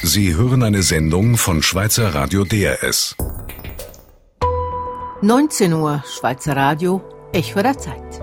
Sie hören eine Sendung von Schweizer Radio DRS. 19 Uhr, Schweizer Radio, Echo der Zeit.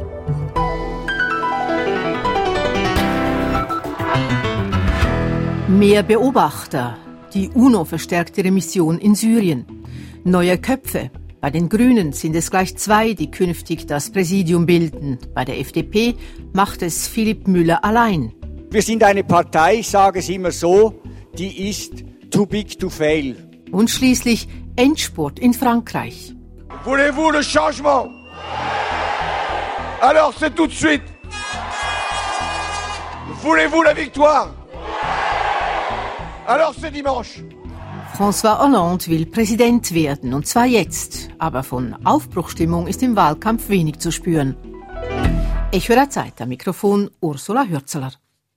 Mehr Beobachter. Die UNO verstärkt ihre Mission in Syrien. Neue Köpfe. Bei den Grünen sind es gleich 2, die künftig das Präsidium bilden. Bei der FDP macht es Philipp Müller allein. Wir sind eine Partei, ich sage es immer so, die ist too big to fail. Und schließlich Endspurt in Frankreich. Voulez-vous le changement? Alors c'est tout de suite. Voulez-vous la victoire? Alors c'est dimanche. François Hollande will Präsident werden, und zwar jetzt. Aber von Aufbruchstimmung ist im Wahlkampf wenig zu spüren. Echo der Zeit, am Mikrofon Ursula Hürzeler.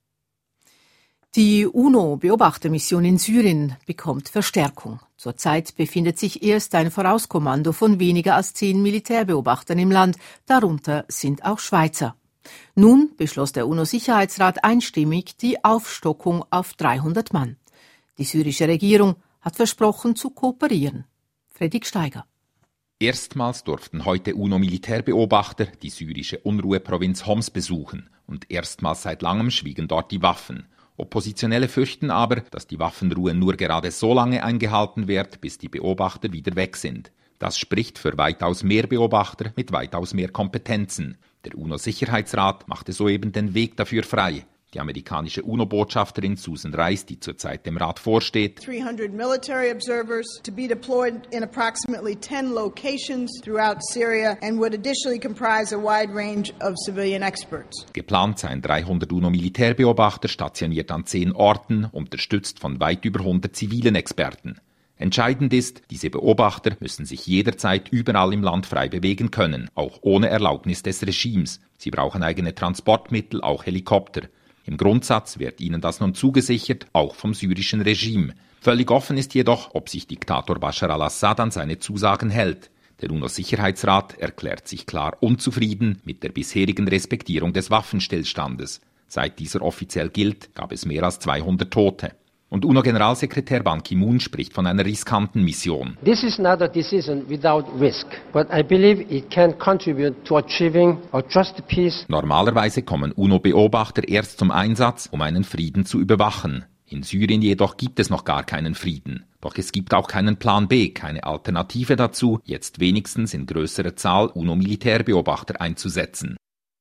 Die UNO-Beobachtermission in Syrien bekommt Verstärkung. Zurzeit befindet sich erst ein Vorauskommando von weniger als 10 Militärbeobachtern im Land, darunter sind auch Schweizer. Nun beschloss der UNO-Sicherheitsrat einstimmig die Aufstockung auf 300 Mann. Die syrische Regierung hat versprochen zu kooperieren. Fredrik Steiger. Erstmals durften heute UNO-Militärbeobachter die syrische Unruheprovinz Homs besuchen und erstmals seit langem schwiegen dort die Waffen. Oppositionelle fürchten aber, dass die Waffenruhe nur gerade so lange eingehalten wird, bis die Beobachter wieder weg sind. Das spricht für weitaus mehr Beobachter mit weitaus mehr Kompetenzen. Der UNO-Sicherheitsrat machte soeben den Weg dafür frei. Die amerikanische UNO-Botschafterin Susan Rice, die zurzeit dem Rat vorsteht, 300 military observers to be deployed in approximately 10 locations throughout Syria and would additionally comprise a wide range of civilian experts. Geplant seien 300 UNO-Militärbeobachter stationiert an 10 Orten, unterstützt von weit über 100 zivilen Experten. Entscheidend ist, diese Beobachter müssen sich jederzeit überall im Land frei bewegen können, auch ohne Erlaubnis des Regimes. Sie brauchen eigene Transportmittel, auch Helikopter. Im Grundsatz wird ihnen das nun zugesichert, auch vom syrischen Regime. Völlig offen ist jedoch, ob sich Diktator Bashar al-Assad an seine Zusagen hält. Der UNO-Sicherheitsrat erklärt sich klar unzufrieden mit der bisherigen Respektierung des Waffenstillstandes. Seit dieser offiziell gilt, gab es mehr als 200 Tote. Und UNO-Generalsekretär Ban Ki-moon spricht von einer riskanten Mission. This is not a decision without risk, but I believe it can contribute to achieving a just peace. Normalerweise kommen UNO-Beobachter erst zum Einsatz, um einen Frieden zu überwachen. In Syrien jedoch gibt es noch gar keinen Frieden. Doch es gibt auch keinen Plan B, keine Alternative dazu, jetzt wenigstens in größerer Zahl UNO-Militärbeobachter einzusetzen.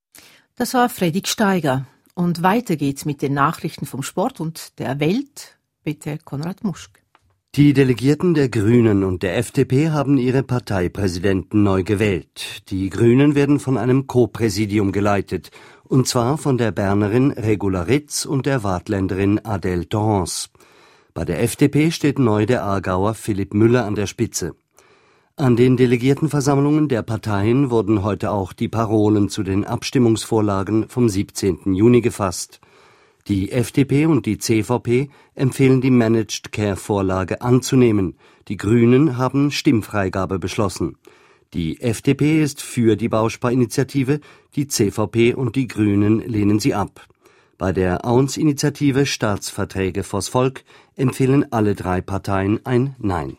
Das war Fredrik Steiger. Und weiter geht's mit den Nachrichten vom Sport und der Welt. Bitte, Konrad Muschk. Die Delegierten der Grünen und der FDP haben ihre Parteipräsidenten neu gewählt. Die Grünen werden von einem Co-Präsidium geleitet, und zwar von der Bernerin Regula Ritz und der Waadtländerin Adèle Torrens. Bei der FDP steht neu der Aargauer Philipp Müller an der Spitze. An den Delegiertenversammlungen der Parteien wurden heute auch die Parolen zu den Abstimmungsvorlagen vom 17. Juni gefasst. Die FDP und die CVP empfehlen die Managed-Care-Vorlage anzunehmen. Die Grünen haben Stimmfreigabe beschlossen. Die FDP ist für die Bausparinitiative, die CVP und die Grünen lehnen sie ab. Bei der Aunz-Initiative Staatsverträge vors Volk empfehlen alle 3 Parteien ein Nein.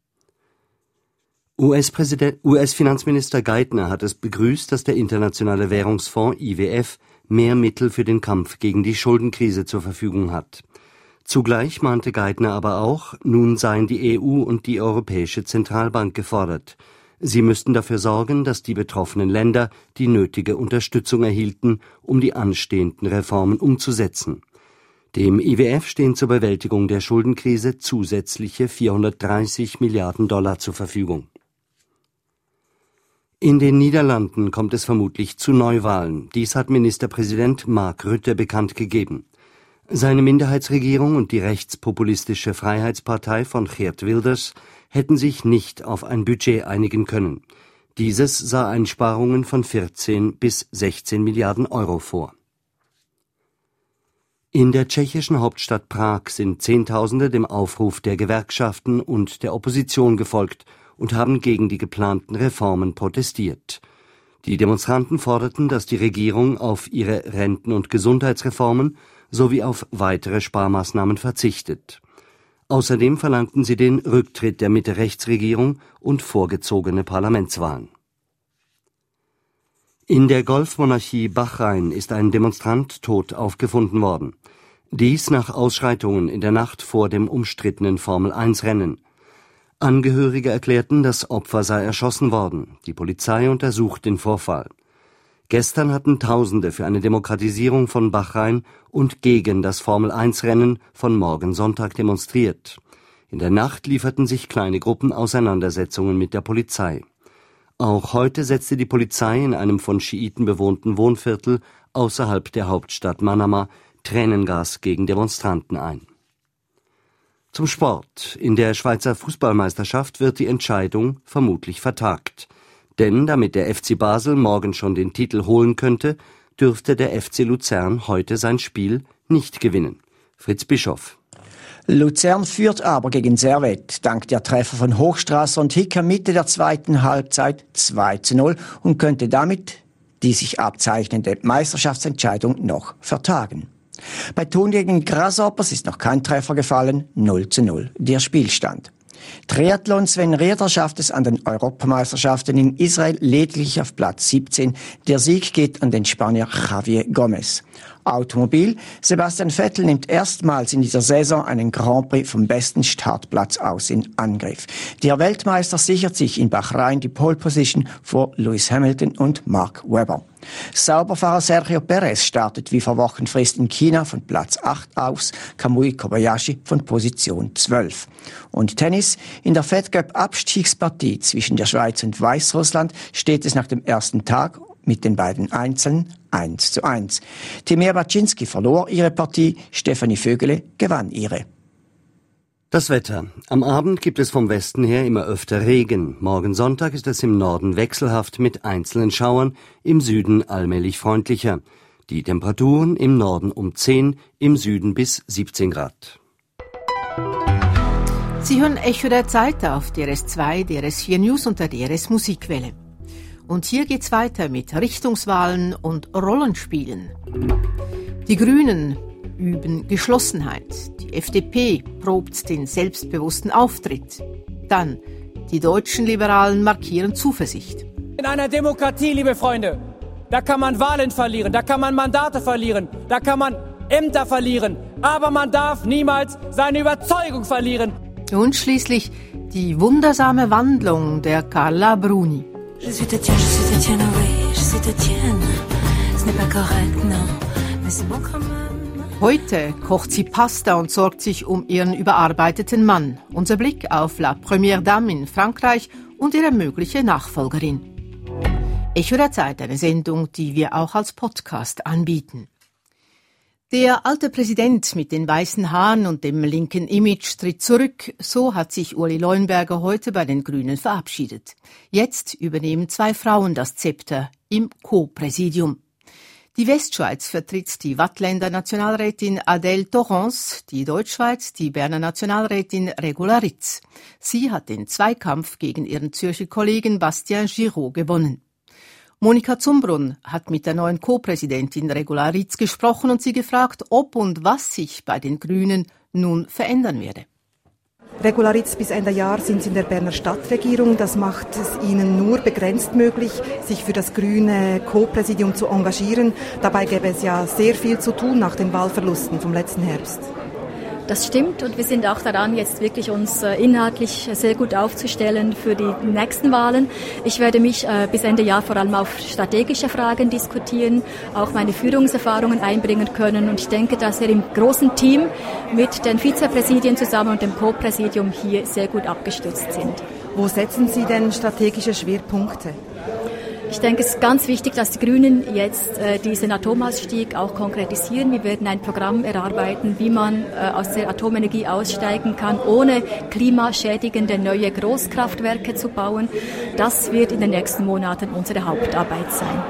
US-Finanzminister Geithner hat es begrüßt, dass der Internationale Währungsfonds IWF mehr Mittel für den Kampf gegen die Schuldenkrise zur Verfügung hat. Zugleich mahnte Geithner aber auch, nun seien die EU und die Europäische Zentralbank gefordert. Sie müssten dafür sorgen, dass die betroffenen Länder die nötige Unterstützung erhielten, um die anstehenden Reformen umzusetzen. Dem IWF stehen zur Bewältigung der Schuldenkrise zusätzliche 430 Milliarden Dollar zur Verfügung. In den Niederlanden kommt es vermutlich zu Neuwahlen. Dies hat Ministerpräsident Mark Rutte bekannt gegeben. Seine Minderheitsregierung und die rechtspopulistische Freiheitspartei von Geert Wilders hätten sich nicht auf ein Budget einigen können. Dieses sah Einsparungen von 14 bis 16 Milliarden Euro vor. In der tschechischen Hauptstadt Prag sind Zehntausende dem Aufruf der Gewerkschaften und der Opposition gefolgt und haben gegen die geplanten Reformen protestiert. Die Demonstranten forderten, dass die Regierung auf ihre Renten- und Gesundheitsreformen sowie auf weitere Sparmaßnahmen verzichtet. Außerdem verlangten sie den Rücktritt der Mitte-Rechts-Regierung und vorgezogene Parlamentswahlen. In der Golfmonarchie Bahrain ist ein Demonstrant tot aufgefunden worden. Dies nach Ausschreitungen in der Nacht vor dem umstrittenen Formel-1-Rennen. Angehörige erklärten, das Opfer sei erschossen worden. Die Polizei untersucht den Vorfall. Gestern hatten Tausende für eine Demokratisierung von Bahrain und gegen das Formel-1-Rennen von morgen Sonntag demonstriert. In der Nacht lieferten sich kleine Gruppen Auseinandersetzungen mit der Polizei. Auch heute setzte die Polizei in einem von Schiiten bewohnten Wohnviertel außerhalb der Hauptstadt Manama Tränengas gegen Demonstranten ein. Zum Sport. In der Schweizer Fußballmeisterschaft wird die Entscheidung vermutlich vertagt. Denn damit der FC Basel morgen schon den Titel holen könnte, dürfte der FC Luzern heute sein Spiel nicht gewinnen. Fritz Bischoff. Luzern führt aber gegen Servette dank der Treffer von Hochstrasser und Hicker Mitte der zweiten Halbzeit 2:0 und könnte damit die sich abzeichnende Meisterschaftsentscheidung noch vertagen. Bei Thun gegen Grasshoppers ist noch kein Treffer gefallen, 0:0 der Spielstand. Triathlon Sven Rieder schafft es an den Europameisterschaften in Israel lediglich auf Platz 17. Der Sieg geht an den Spanier Javier Gomez. Automobil. Sebastian Vettel nimmt erstmals in dieser Saison einen Grand Prix vom besten Startplatz aus in Angriff. Der Weltmeister sichert sich in Bahrain die Pole Position vor Lewis Hamilton und Mark Webber. Sauberfahrer Sergio Perez startet wie vor Wochenfrist in China von Platz 8 aus, Kamui Kobayashi von Position 12. Und Tennis. In der Fed Cup Abstiegspartie zwischen der Schweiz und Weißrussland steht es nach dem ersten Tag mit den beiden Einzeln 1:1. Timea Baczynski verlor ihre Partie, Stefanie Vögele gewann ihre. Das Wetter. Am Abend gibt es vom Westen her immer öfter Regen. Morgen Sonntag ist es im Norden wechselhaft mit einzelnen Schauern, im Süden allmählich freundlicher. Die Temperaturen im Norden um 10, im Süden bis 17 Grad. Sie hören Echo der Zeit auf DRS2, DRS4 News und der DRS Musikwelle. Und hier geht's weiter mit Richtungswahlen und Rollenspielen. Die Grünen üben Geschlossenheit. Die FDP probt den selbstbewussten Auftritt. Dann, die deutschen Liberalen markieren Zuversicht. In einer Demokratie, liebe Freunde, da kann man Wahlen verlieren, da kann man Mandate verlieren, da kann man Ämter verlieren, aber man darf niemals seine Überzeugung verlieren. Und schließlich die wundersame Wandlung der Carla Bruni. Je suis Tatiana, oui, je suis Tatiana. Ce n'est pas correct, non, mais c'est bon quand même. Heute kocht sie Pasta und sorgt sich um ihren überarbeiteten Mann. Unser Blick auf La Première Dame in Frankreich und ihre mögliche Nachfolgerin. Echo der Zeit, eine Sendung, die wir auch als Podcast anbieten. Der alte Präsident mit den weißen Haaren und dem linken Image tritt zurück. So hat sich Ueli Leuenberger heute bei den Grünen verabschiedet. Jetzt übernehmen 2 Frauen das Zepter im Co-Präsidium. Die Westschweiz vertritt die Waadtländer Nationalrätin Adèle Torrens, die Deutschschweiz die Berner Nationalrätin Regula Ritz. Sie hat den Zweikampf gegen ihren Zürcher Kollegen Bastien Giraud gewonnen. Monika Zumbrunn hat mit der neuen Co-Präsidentin Regula Ritz gesprochen und sie gefragt, ob und was sich bei den Grünen nun verändern werde. Regula Ritz, bis Ende Jahr sind Sie in der Berner Stadtregierung. Das macht es Ihnen nur begrenzt möglich, sich für das grüne Co-Präsidium zu engagieren. Dabei gäbe es ja sehr viel zu tun nach den Wahlverlusten vom letzten Herbst. Das stimmt und wir sind auch daran, jetzt wirklich uns inhaltlich sehr gut aufzustellen für die nächsten Wahlen. Ich werde mich bis Ende Jahr vor allem auf strategische Fragen diskutieren, auch meine Führungserfahrungen einbringen können und ich denke, dass wir im großen Team mit den Vizepräsidien zusammen und dem Co-Präsidium hier sehr gut abgestützt sind. Wo setzen Sie denn strategische Schwerpunkte? Ich denke, es ist ganz wichtig, dass die Grünen jetzt diesen Atomausstieg auch konkretisieren. Wir werden ein Programm erarbeiten, wie man aus der Atomenergie aussteigen kann, ohne klimaschädigende neue Großkraftwerke zu bauen. Das wird in den nächsten Monaten unsere Hauptarbeit sein.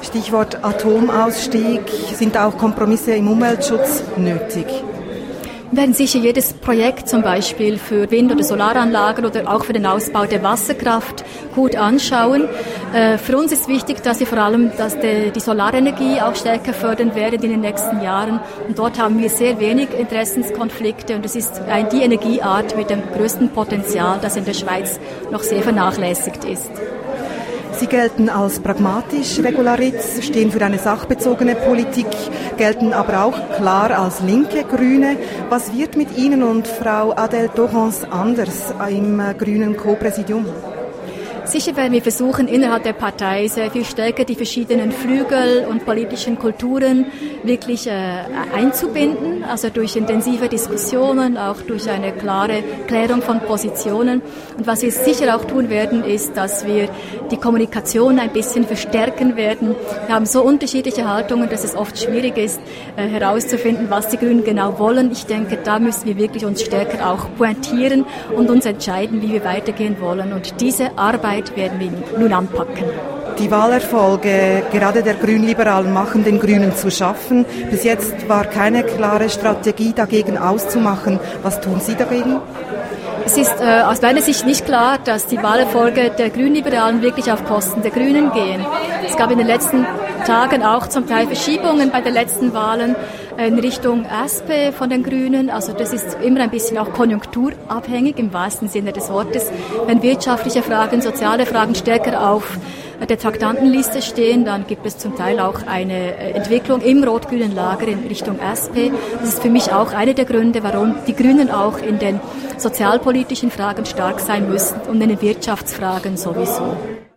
Stichwort Atomausstieg. Sind auch Kompromisse im Umweltschutz nötig? Wir werden sicher jedes Projekt zum Beispiel für Wind- oder Solaranlagen oder auch für den Ausbau der Wasserkraft gut anschauen. Für uns ist wichtig, dass wir vor allem die Solarenergie auch stärker fördern werden in den nächsten Jahren. Und dort haben wir sehr wenig Interessenskonflikte und es ist die Energieart mit dem größten Potenzial, das in der Schweiz noch sehr vernachlässigt ist. Sie gelten als pragmatisch, Regularitz, stehen für eine sachbezogene Politik, gelten aber auch klar als linke Grüne. Was wird mit Ihnen und Frau Adèle Torrens anders im grünen Co-Präsidium? Sicher werden wir versuchen, innerhalb der Partei sehr viel stärker die verschiedenen Flügel und politischen Kulturen wirklich einzubinden, also durch intensive Diskussionen, auch durch eine klare Klärung von Positionen. Und was wir sicher auch tun werden, ist, dass wir die Kommunikation ein bisschen verstärken werden. Wir haben so unterschiedliche Haltungen, dass es oft schwierig ist, herauszufinden, was die Grünen genau wollen. Ich denke, da müssen wir wirklich uns stärker auch pointieren und uns entscheiden, wie wir weitergehen wollen. Und diese Arbeit werden wir nun anpacken. Die Wahlerfolge gerade der Grünliberalen machen den Grünen zu schaffen. Bis jetzt war keine klare Strategie dagegen auszumachen. Was tun Sie dagegen? Es ist aus meiner Sicht nicht klar, dass die Wahlerfolge der Grünliberalen wirklich auf Kosten der Grünen gehen. Es gab in den letzten Tagen auch zum Teil Verschiebungen bei den letzten Wahlen in Richtung SP von den Grünen. Also das ist immer ein bisschen auch konjunkturabhängig im wahrsten Sinne des Wortes. Wenn wirtschaftliche Fragen, soziale Fragen stärker auf der Traktandenliste stehen, dann gibt es zum Teil auch eine Entwicklung im rot-grünen Lager in Richtung SP. Das ist für mich auch einer der Gründe, warum die Grünen auch in den sozialpolitischen Fragen stark sein müssen und in den Wirtschaftsfragen sowieso.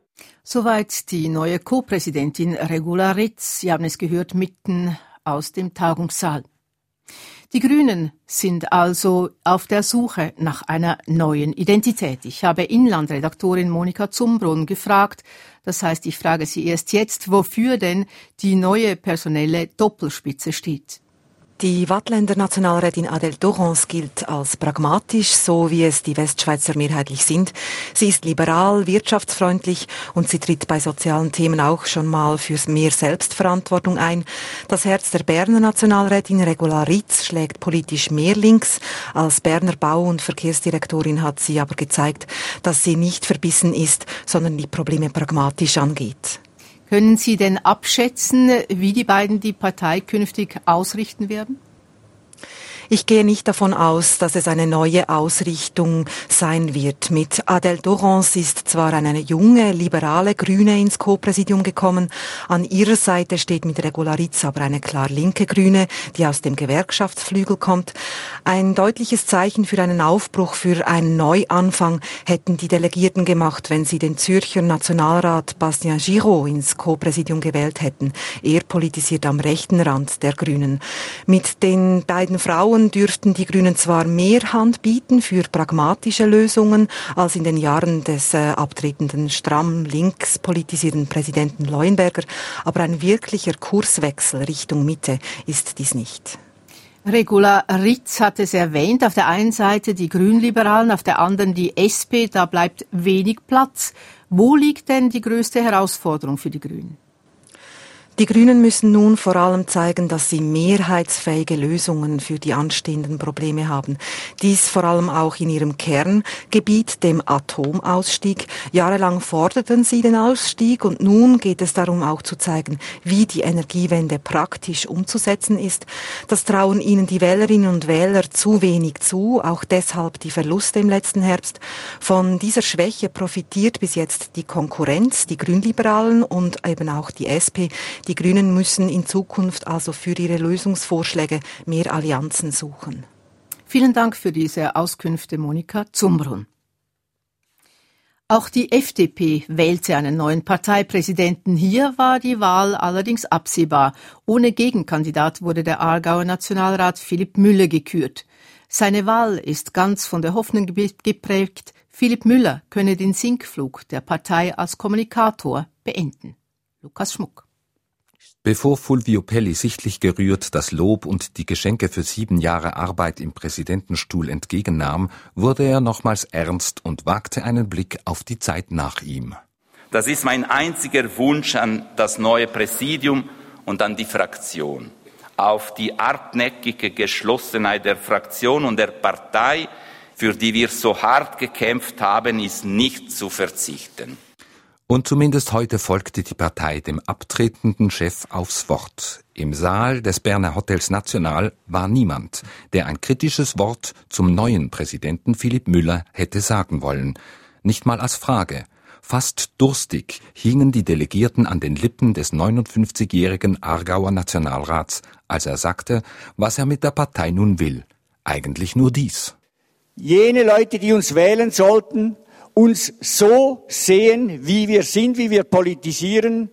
Soweit die neue Co-Präsidentin Regula Ritz. Sie haben es gehört, mitten aus dem Tagungssaal. Die Grünen sind also auf der Suche nach einer neuen Identität. Ich habe Inlandredaktorin Monika Zumbrunn gefragt. Das heißt, ich frage sie erst jetzt, wofür denn die neue personelle Doppelspitze steht. Die Waadtländer Nationalrätin Adèle Torrens gilt als pragmatisch, so wie es die Westschweizer mehrheitlich sind. Sie ist liberal, wirtschaftsfreundlich und sie tritt bei sozialen Themen auch schon mal für mehr Selbstverantwortung ein. Das Herz der Berner Nationalrätin Regula Ritz schlägt politisch mehr links. Als Berner Bau- und Verkehrsdirektorin hat sie aber gezeigt, dass sie nicht verbissen ist, sondern die Probleme pragmatisch angeht. Können Sie denn abschätzen, wie die beiden die Partei künftig ausrichten werden? Ich gehe nicht davon aus, dass es eine neue Ausrichtung sein wird. Mit Adèle Torrens ist zwar eine junge, liberale Grüne ins Co-Präsidium gekommen. An ihrer Seite steht mit Regula Ritz aber eine klar linke Grüne, die aus dem Gewerkschaftsflügel kommt. Ein deutliches Zeichen für einen Aufbruch, für einen Neuanfang hätten die Delegierten gemacht, wenn sie den Zürcher Nationalrat Bastien Giraud ins Co-Präsidium gewählt hätten. Er politisiert am rechten Rand der Grünen. Mit den beiden Frauen dürften die Grünen zwar mehr Hand bieten für pragmatische Lösungen als in den Jahren des abtretenden stramm links politisierten Präsidenten Leuenberger, aber ein wirklicher Kurswechsel Richtung Mitte ist dies nicht. Regula Ritz hat es erwähnt, auf der einen Seite die Grünliberalen, auf der anderen die SP, da bleibt wenig Platz. Wo liegt denn die größte Herausforderung für die Grünen? Die Grünen müssen nun vor allem zeigen, dass sie mehrheitsfähige Lösungen für die anstehenden Probleme haben. Dies vor allem auch in ihrem Kerngebiet, dem Atomausstieg. Jahrelang forderten sie den Ausstieg und nun geht es darum auch zu zeigen, wie die Energiewende praktisch umzusetzen ist. Das trauen ihnen die Wählerinnen und Wähler zu wenig zu, auch deshalb die Verluste im letzten Herbst. Von dieser Schwäche profitiert bis jetzt die Konkurrenz, die Grünliberalen und eben auch die SP. Die Grünen müssen in Zukunft also für ihre Lösungsvorschläge mehr Allianzen suchen. Vielen Dank für diese Auskünfte, Monika Zumbrunn. Auch die FDP wählte einen neuen Parteipräsidenten. Hier war die Wahl allerdings absehbar. Ohne Gegenkandidat wurde der Aargauer Nationalrat Philipp Müller gekürt. Seine Wahl ist ganz von der Hoffnung geprägt, Philipp Müller könne den Sinkflug der Partei als Kommunikator beenden. Lukas Schmuck. Bevor Fulvio Pelli sichtlich gerührt das Lob und die Geschenke für 7 Jahre Arbeit im Präsidentenstuhl entgegennahm, wurde er nochmals ernst und wagte einen Blick auf die Zeit nach ihm. Das ist mein einziger Wunsch an das neue Präsidium und an die Fraktion. auf die hartnäckige Geschlossenheit der Fraktion und der Partei, für die wir so hart gekämpft haben, ist nicht zu verzichten. Und zumindest heute folgte die Partei dem abtretenden Chef aufs Wort. Im Saal des Berner Hotels National war niemand, der ein kritisches Wort zum neuen Präsidenten Philipp Müller hätte sagen wollen. Nicht mal als Frage. Fast durstig hingen die Delegierten an den Lippen des 59-jährigen Aargauer Nationalrats, als er sagte, was er mit der Partei nun will. Eigentlich nur dies. Jene Leute, die uns wählen sollten, uns so sehen, wie wir sind, wie wir politisieren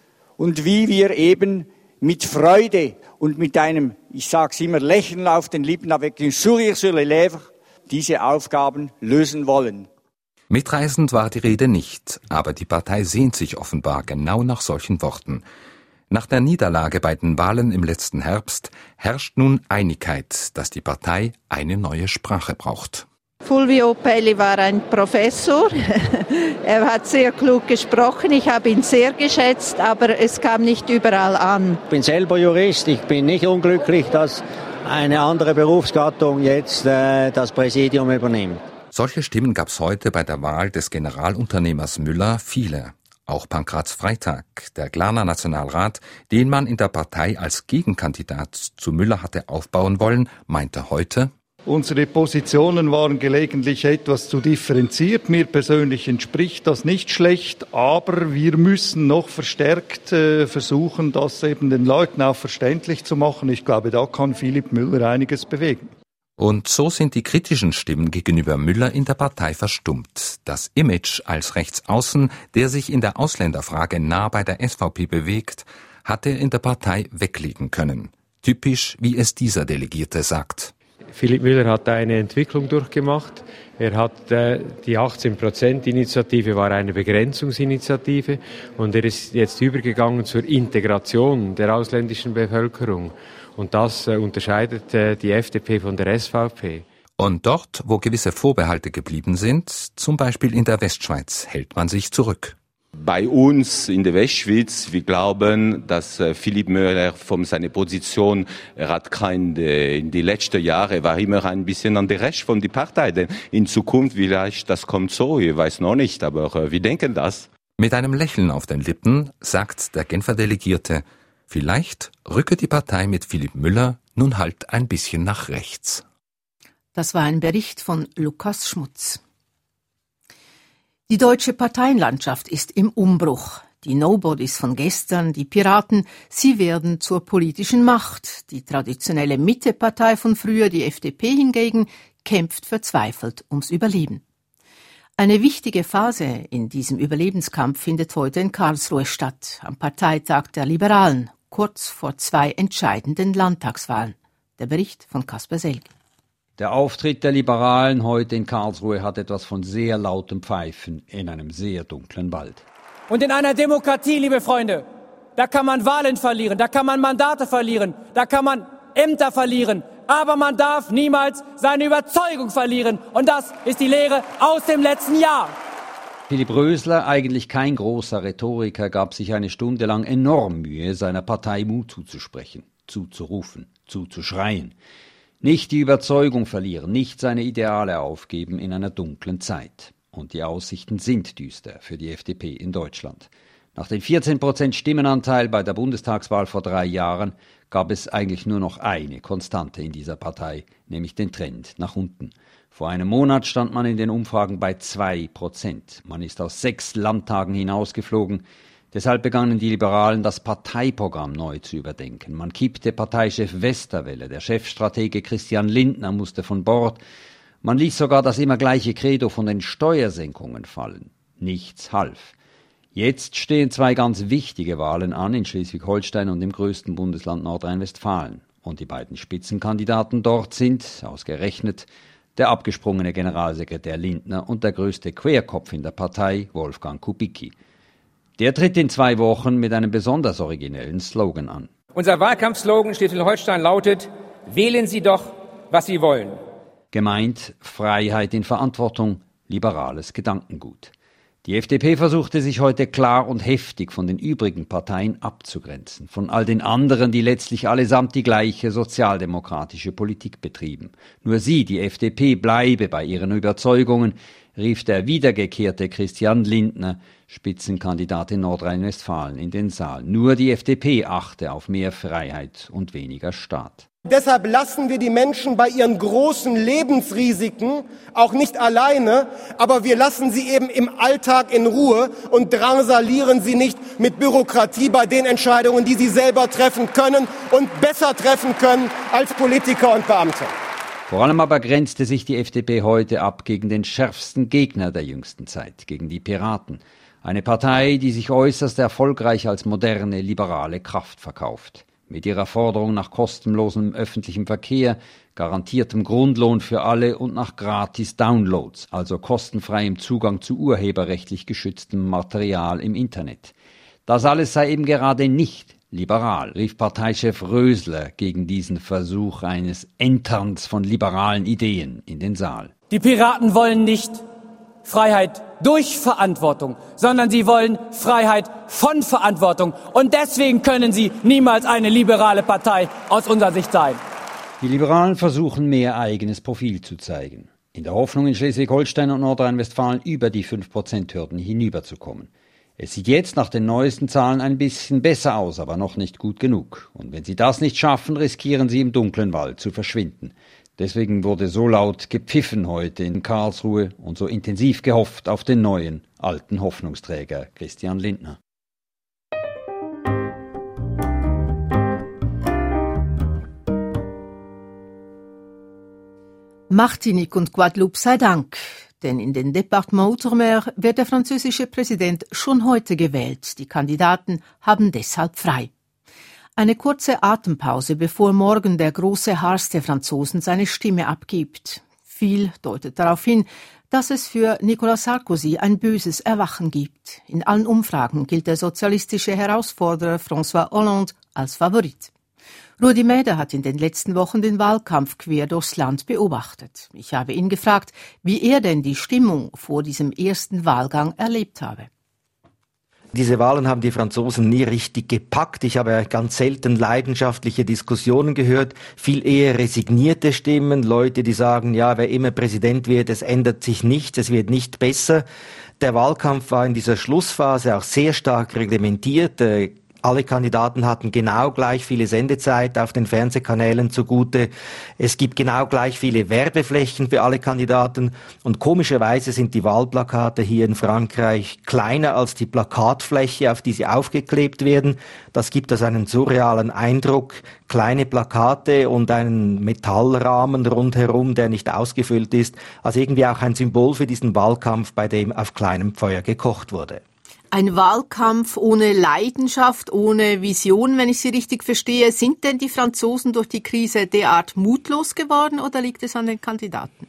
und wie wir eben mit Freude und mit einem, ich sag's immer, Lächeln auf den Lippen, avec un sourire sur les lèvres, diese Aufgaben lösen wollen. Mitreißend war die Rede nicht, aber die Partei sehnt sich offenbar genau nach solchen Worten. Nach der Niederlage bei den Wahlen im letzten Herbst herrscht nun Einigkeit, dass die Partei eine neue Sprache braucht. Fulvio Pelli war ein Professor. Er hat sehr klug gesprochen. Ich habe ihn sehr geschätzt, aber es kam nicht überall an. Ich bin selber Jurist. Ich bin nicht unglücklich, dass eine andere Berufsgattung jetzt das Präsidium übernimmt. Solche Stimmen gab es heute bei der Wahl des Generalunternehmers Müller viele. Auch Pankraz Freitag, der Glarner Nationalrat, den man in der Partei als Gegenkandidat zu Müller hatte aufbauen wollen, meinte heute: Unsere Positionen waren gelegentlich etwas zu differenziert. Mir persönlich entspricht das nicht schlecht, aber wir müssen noch verstärkt versuchen, das eben den Leuten auch verständlich zu machen. Ich glaube, da kann Philipp Müller einiges bewegen. Und so sind die kritischen Stimmen gegenüber Müller in der Partei verstummt. Das Image als Rechtsaußen, der sich in der Ausländerfrage nah bei der SVP bewegt, hatte in der Partei weglegen können. Typisch, wie es dieser Delegierte sagt. Philipp Müller hat eine Entwicklung durchgemacht. Er hat die 18%-Initiative war eine Begrenzungsinitiative und er ist jetzt übergegangen zur Integration der ausländischen Bevölkerung. Und das unterscheidet die FDP von der SVP. Und dort, wo gewisse Vorbehalte geblieben sind, zum Beispiel in der Westschweiz, hält man sich zurück. Bei uns in der Westschweiz, wir glauben, dass Philipp Müller von seiner Position, er hat in die letzten Jahre war immer ein bisschen an der Recht von der Partei. Denn in Zukunft vielleicht, das kommt so, ich weiß noch nicht, aber wir denken das. Mit einem Lächeln auf den Lippen sagt der Genfer Delegierte, vielleicht rücke die Partei mit Philipp Müller nun halt ein bisschen nach rechts. Das war ein Bericht von Lukas Schmutz. Die deutsche Parteienlandschaft ist im Umbruch. Die Nobodies von gestern, die Piraten, sie werden zur politischen Macht. Die traditionelle Mittepartei von früher, die FDP hingegen, kämpft verzweifelt ums Überleben. Eine wichtige Phase in diesem Überlebenskampf findet heute in Karlsruhe statt, am Parteitag der Liberalen, kurz vor 2 entscheidenden Landtagswahlen. Der Bericht von Kasper Selg. Der Auftritt der Liberalen heute in Karlsruhe hat etwas von sehr lautem Pfeifen in einem sehr dunklen Wald. Und in einer Demokratie, liebe Freunde, da kann man Wahlen verlieren, da kann man Mandate verlieren, da kann man Ämter verlieren, aber man darf niemals seine Überzeugung verlieren. Und das ist die Lehre aus dem letzten Jahr. Philipp Rösler, eigentlich kein großer Rhetoriker, gab sich eine Stunde lang enorm Mühe, seiner Partei Mut zuzusprechen, zuzurufen, zuzuschreien. Nicht die Überzeugung verlieren, nicht seine Ideale aufgeben in einer dunklen Zeit. Und die Aussichten sind düster für die FDP in Deutschland. Nach dem 14% Stimmenanteil bei der Bundestagswahl vor 3 Jahren gab es eigentlich nur noch eine Konstante in dieser Partei, nämlich den Trend nach unten. Vor einem Monat stand man in den Umfragen bei 2%. Man ist aus 6 Landtagen hinausgeflogen. Deshalb begannen die Liberalen, das Parteiprogramm neu zu überdenken. Man kippte Parteichef Westerwelle, der Chefstratege Christian Lindner musste von Bord. Man ließ sogar das immer gleiche Credo von den Steuersenkungen fallen. Nichts half. Jetzt stehen 2 ganz wichtige Wahlen an, in Schleswig-Holstein und im größten Bundesland Nordrhein-Westfalen. Und die beiden Spitzenkandidaten dort sind, ausgerechnet, der abgesprungene Generalsekretär Lindner und der größte Querkopf in der Partei, Wolfgang Kubicki. Der tritt in 2 Wochen mit einem besonders originellen Slogan an. Unser Wahlkampfslogan in Schleswig-Holstein lautet: Wählen Sie doch, was Sie wollen. Gemeint Freiheit in Verantwortung, liberales Gedankengut. Die FDP versuchte sich heute klar und heftig von den übrigen Parteien abzugrenzen, von all den anderen, die letztlich allesamt die gleiche sozialdemokratische Politik betrieben. Nur sie, die FDP, bleibe bei ihren Überzeugungen, rief der wiedergekehrte Christian Lindner, Spitzenkandidat in Nordrhein-Westfalen, in den Saal. Nur die FDP achte auf mehr Freiheit und weniger Staat. Deshalb lassen wir die Menschen bei ihren großen Lebensrisiken auch nicht alleine, aber wir lassen sie eben im Alltag in Ruhe und drangsalieren sie nicht mit Bürokratie bei den Entscheidungen, die sie selber treffen können und besser treffen können als Politiker und Beamte. Vor allem aber grenzte sich die FDP heute ab gegen den schärfsten Gegner der jüngsten Zeit, gegen die Piraten. Eine Partei, die sich äußerst erfolgreich als moderne, liberale Kraft verkauft. Mit ihrer Forderung nach kostenlosem öffentlichem Verkehr, garantiertem Grundlohn für alle und nach Gratis-Downloads, also kostenfreiem Zugang zu urheberrechtlich geschütztem Material im Internet. Das alles sei eben gerade nicht liberal, rief Parteichef Rösler gegen diesen Versuch eines Enterns von liberalen Ideen in den Saal. Die Piraten wollen nicht Freiheit durch Verantwortung, sondern sie wollen Freiheit von Verantwortung. Und deswegen können sie niemals eine liberale Partei aus unserer Sicht sein. Die Liberalen versuchen, mehr eigenes Profil zu zeigen, in der Hoffnung, in Schleswig-Holstein und Nordrhein-Westfalen über die 5%-Hürden hinüberzukommen. Es sieht jetzt nach den neuesten Zahlen ein bisschen besser aus, aber noch nicht gut genug. Und wenn sie das nicht schaffen, riskieren sie im dunklen Wald zu verschwinden. Deswegen wurde so laut gepfiffen heute in Karlsruhe und so intensiv gehofft auf den neuen, alten Hoffnungsträger Christian Lindner. Martinique und Guadeloupe sei Dank, denn in den Départements Outre-mer wird der französische Präsident schon heute gewählt. Die Kandidaten haben deshalb frei. Eine kurze Atempause, bevor morgen der große Harz der Franzosen seine Stimme abgibt. Viel deutet darauf hin, dass es für Nicolas Sarkozy ein böses Erwachen gibt. In allen Umfragen gilt der sozialistische Herausforderer François Hollande als Favorit. Rudi Mäder hat in den letzten Wochen den Wahlkampf quer durchs Land beobachtet. Ich habe ihn gefragt, wie er denn die Stimmung vor diesem ersten Wahlgang erlebt habe. Diese Wahlen haben die Franzosen nie richtig gepackt. Ich habe ganz selten leidenschaftliche Diskussionen gehört, viel eher resignierte Stimmen, Leute, die sagen, ja, wer immer Präsident wird, es ändert sich nichts, es wird nicht besser. Der Wahlkampf war in dieser Schlussphase auch sehr stark reglementiert. Alle Kandidaten hatten genau gleich viele Sendezeit auf den Fernsehkanälen zugute. Es gibt genau gleich viele Werbeflächen für alle Kandidaten. Und komischerweise sind die Wahlplakate hier in Frankreich kleiner als die Plakatfläche, auf die sie aufgeklebt werden. Das gibt also einen surrealen Eindruck. Kleine Plakate und einen Metallrahmen rundherum, der nicht ausgefüllt ist. Also irgendwie auch ein Symbol für diesen Wahlkampf, bei dem auf kleinem Feuer gekocht wurde. Ein Wahlkampf ohne Leidenschaft, ohne Vision, wenn ich Sie richtig verstehe. Sind denn die Franzosen durch die Krise derart mutlos geworden oder liegt es an den Kandidaten?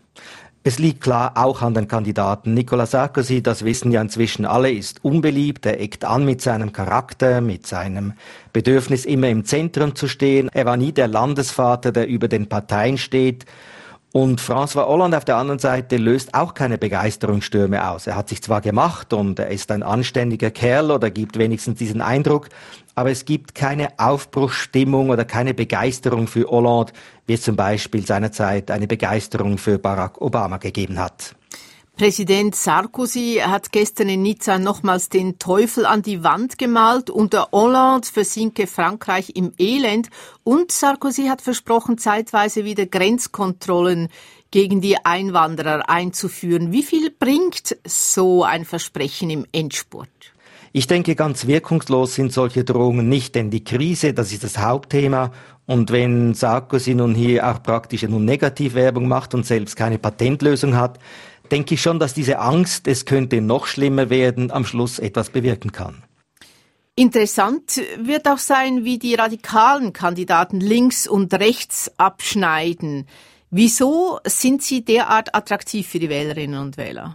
Es liegt klar auch an den Kandidaten. Nicolas Sarkozy, das wissen ja inzwischen alle, ist unbeliebt. Er eckt an mit seinem Charakter, mit seinem Bedürfnis, immer im Zentrum zu stehen. Er war nie der Landesvater, der über den Parteien steht. Und François Hollande auf der anderen Seite löst auch keine Begeisterungsstürme aus. Er hat sich zwar gemacht und er ist ein anständiger Kerl oder gibt wenigstens diesen Eindruck, aber es gibt keine Aufbruchsstimmung oder keine Begeisterung für Hollande, wie es zum Beispiel seinerzeit eine Begeisterung für Barack Obama gegeben hat. Präsident Sarkozy hat gestern in Nizza nochmals den Teufel an die Wand gemalt. Unter Hollande versinke Frankreich im Elend. Und Sarkozy hat versprochen, zeitweise wieder Grenzkontrollen gegen die Einwanderer einzuführen. Wie viel bringt so ein Versprechen im Endspurt? Ich denke, ganz wirkungslos sind solche Drohungen nicht, denn die Krise, das ist das Hauptthema. Und wenn Sarkozy nun hier auch praktisch nur Negativwerbung macht und selbst keine Patentlösung hat, denke ich schon, dass diese Angst, es könnte noch schlimmer werden, am Schluss etwas bewirken kann. Interessant wird auch sein, wie die radikalen Kandidaten links und rechts abschneiden. Wieso sind sie derart attraktiv für die Wählerinnen und Wähler?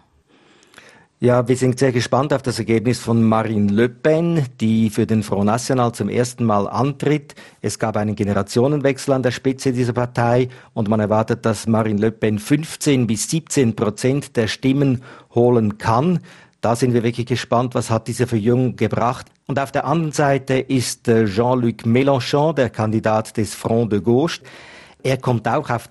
Ja, wir sind sehr gespannt auf das Ergebnis von Marine Le Pen, die für den Front National zum ersten Mal antritt. Es gab einen Generationenwechsel an der Spitze dieser Partei und man erwartet, dass Marine Le Pen 15% bis 17% der Stimmen holen kann. Da sind wir wirklich gespannt, was hat diese Verjüngung gebracht. Und auf der anderen Seite ist Jean-Luc Mélenchon, der Kandidat des Front de Gauche. Er kommt auch auf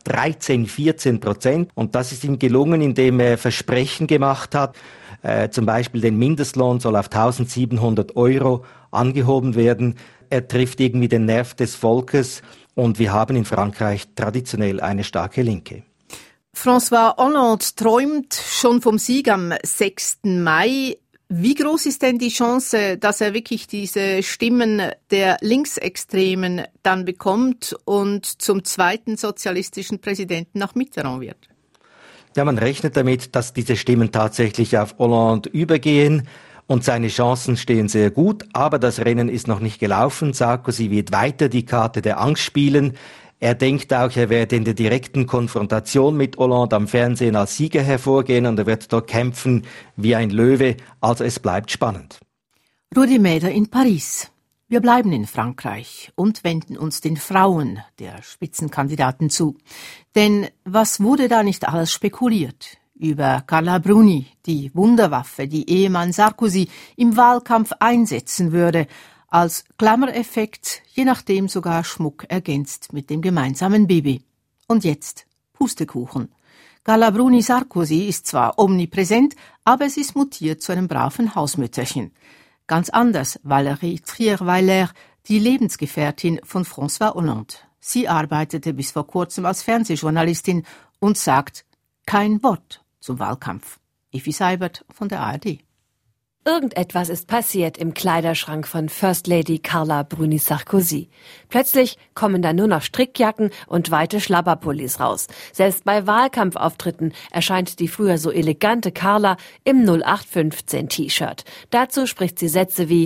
13-14%. Und das ist ihm gelungen, indem er Versprechen gemacht hat. Zum Beispiel den Mindestlohn soll auf 1.700 € angehoben werden. Er trifft irgendwie den Nerv des Volkes. Und wir haben in Frankreich traditionell eine starke Linke. François Hollande träumt schon vom Sieg am 6. Mai. Wie groß ist denn die Chance, dass er wirklich diese Stimmen der Linksextremen dann bekommt und zum zweiten sozialistischen Präsidenten nach Mitterrand wird? Ja, man rechnet damit, dass diese Stimmen tatsächlich auf Hollande übergehen. Und seine Chancen stehen sehr gut, aber das Rennen ist noch nicht gelaufen. Sarkozy wird weiter die Karte der Angst spielen. Er denkt auch, er werde in der direkten Konfrontation mit Hollande am Fernsehen als Sieger hervorgehen und er wird dort kämpfen wie ein Löwe. Also es bleibt spannend. Rudi Mäder in Paris. Wir bleiben in Frankreich und wenden uns den Frauen der Spitzenkandidaten zu. Denn was wurde da nicht alles spekuliert? Über Carla Bruni, die Wunderwaffe, die Ehemann Sarkozy im Wahlkampf einsetzen würde, als Glamour-Effekt, je nachdem sogar Schmuck ergänzt mit dem gemeinsamen Baby. Und jetzt Pustekuchen. Carla Bruni Sarkozy ist zwar omnipräsent, aber es ist mutiert zu einem braven Hausmütterchen. Ganz anders Valérie Trierweiler, die Lebensgefährtin von François Hollande. Sie arbeitete bis vor kurzem als Fernsehjournalistin und sagt kein Wort zum Wahlkampf. Effi Seibert von der ARD. Irgendetwas ist passiert im Kleiderschrank von First Lady Carla Bruni Sarkozy. Plötzlich kommen da nur noch Strickjacken und weite Schlabberpullis raus. Selbst bei Wahlkampfauftritten erscheint die früher so elegante Carla im 0815 T-Shirt. Dazu spricht sie Sätze wie: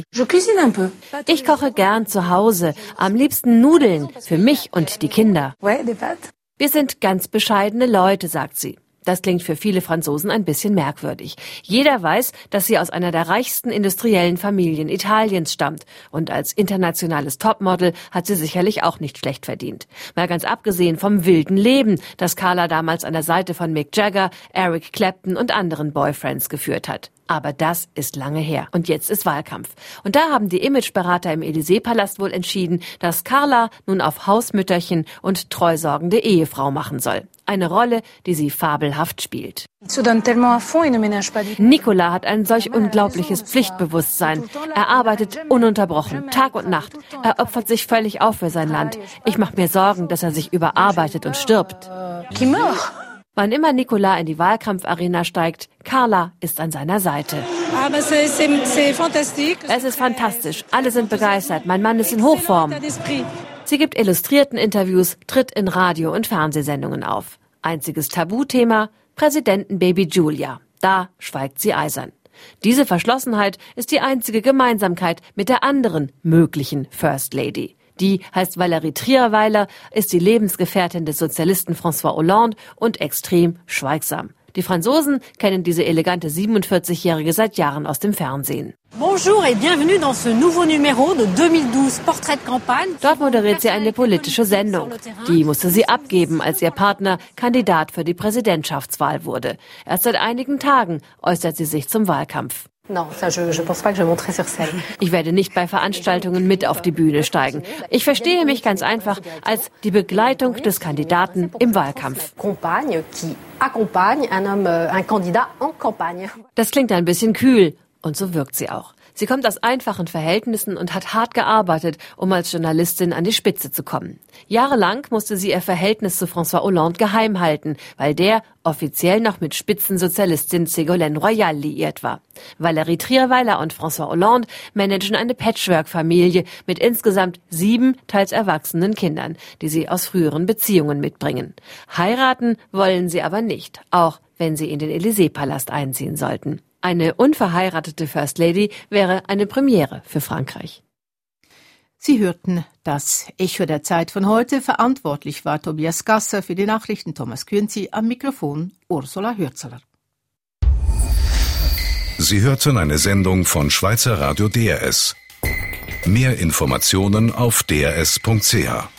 Ich koche gern zu Hause, am liebsten Nudeln, für mich und die Kinder. Wir sind ganz bescheidene Leute, sagt sie. Das klingt für viele Franzosen ein bisschen merkwürdig. Jeder weiß, dass sie aus einer der reichsten industriellen Familien Italiens stammt. Und als internationales Topmodel hat sie sicherlich auch nicht schlecht verdient. Mal ganz abgesehen vom wilden Leben, das Carla damals an der Seite von Mick Jagger, Eric Clapton und anderen Boyfriends geführt hat. Aber das ist lange her. Und jetzt ist Wahlkampf. Und da haben die Imageberater im Élysée-Palast wohl entschieden, dass Carla nun auf Hausmütterchen und treusorgende Ehefrau machen soll. Eine Rolle, die sie fabelhaft spielt. Nicolas hat ein solch unglaubliches Pflichtbewusstsein. Er arbeitet ununterbrochen, Tag und Nacht. Er opfert sich völlig auf für sein Land. Ich mache mir Sorgen, dass er sich überarbeitet und stirbt. Wann immer Nicolas in die Wahlkampfarena steigt, Carla ist an seiner Seite. Es ist fantastisch. Alle sind begeistert. Mein Mann ist in Hochform. Sie gibt illustrierten Interviews, tritt in Radio- und Fernsehsendungen auf. Einziges Tabuthema: Präsidentenbaby Giulia. Da schweigt sie eisern. Diese Verschlossenheit ist die einzige Gemeinsamkeit mit der anderen möglichen First Lady. Die heißt Valérie Trierweiler, ist die Lebensgefährtin des Sozialisten François Hollande und extrem schweigsam. Die Franzosen kennen diese elegante 47-Jährige seit Jahren aus dem Fernsehen. Bonjour et bienvenue dans ce nouveau numéro de 2012 Portrait de Campagne. Dort moderiert sie eine politische Sendung. Die musste sie abgeben, als ihr Partner Kandidat für die Präsidentschaftswahl wurde. Erst seit einigen Tagen äußert sie sich zum Wahlkampf. Ich werde nicht bei Veranstaltungen mit auf die Bühne steigen. Ich verstehe mich ganz einfach als die Begleitung des Kandidaten im Wahlkampf. Das klingt ein bisschen kühl. Und so wirkt sie auch. Sie kommt aus einfachen Verhältnissen und hat hart gearbeitet, um als Journalistin an die Spitze zu kommen. Jahrelang musste sie ihr Verhältnis zu François Hollande geheim halten, weil der offiziell noch mit Spitzensozialistin Ségolène Royal liiert war. Valérie Trierweiler und François Hollande managen eine Patchwork-Familie mit insgesamt 7 teils erwachsenen Kindern, die sie aus früheren Beziehungen mitbringen. Heiraten wollen sie aber nicht, auch wenn sie in den Élysée-Palast einziehen sollten. Eine unverheiratete First Lady wäre eine Premiere für Frankreich. Sie hörten das Echo der Zeit von heute. Verantwortlich war Tobias Gasser, für die Nachrichten Thomas Künzi, am Mikrofon Ursula Hürzeler. Sie hörten eine Sendung von Schweizer Radio DRS. Mehr Informationen auf drs.ch.